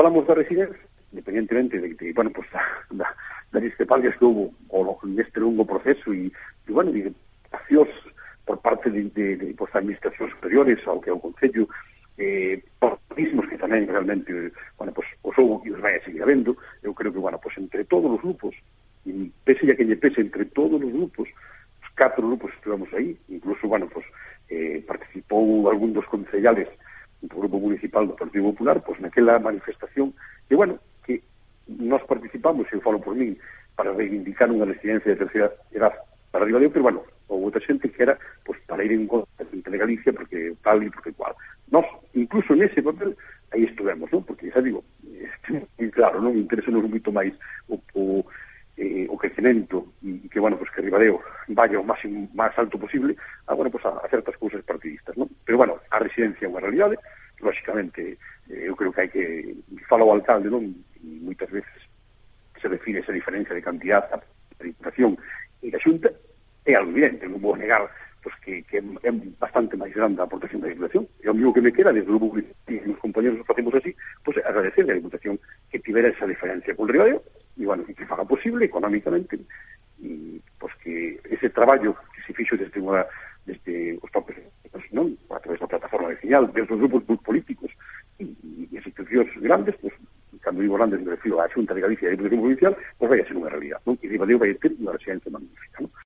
falamos da residencia, independentemente de que, bueno, pues, das discrepancias que houve neste longo proceso e bueno, de accións por parte de pues, administracións superiores ao que é o Concello, por mismos que tamén realmente, bueno, pues, os houve e os vai a seguir habendo. Eu creo que, bueno, pues, entre todos os grupos, e pese a que lle pese, entre todos os grupos, os 4 grupos estivemos aí, incluso, bueno, pues, participou algún dos concellales do Grupo Municipal do Partido Popular, pues, naquela manifestación, que, bueno, que nós participamos, e eu falo por min, para reivindicar unha residencia de terceira edad para Ribadeo, pero, bueno, houve outra xente que era, pues, para ir en contra de Galicia, porque tal e porque cual. Nós, incluso nese papel, aí estuvemos, non? Porque, xa digo, e claro, non interesa-nos moito máis o crecemento e que, bueno, pues que Ribadeo vaya o máis alto posible a, bueno, pues a certas cousas partidistas, non? Pero, bueno, a residencia é unha realidade, lógicamente, eu creo que hai que falar ao alcalde, non? E moitas veces se define esa diferencia de cantidad da Diputación e da Xunta, é algo evidente, non vou negar pues, que é bastante máis grande a aportación da Diputación. E o mismo que me queda, desde o grupo e os compañeros nos facemos así, pues agradecer a Diputación que tivera esa diferencia con Ribadeo, e, bueno, que faga posible económicamente, e pues que ese traballo que se fixo desde os propios, non? A través da plataforma vecinal, desde os grupos políticos e institucións grandes, pues, cando digo grandes me refiro á Xunta de Galicia e a Diputación Provincial, pues vai a ser unha realidad, non? E Ribadeo vai ter unha residencia magnífica, non?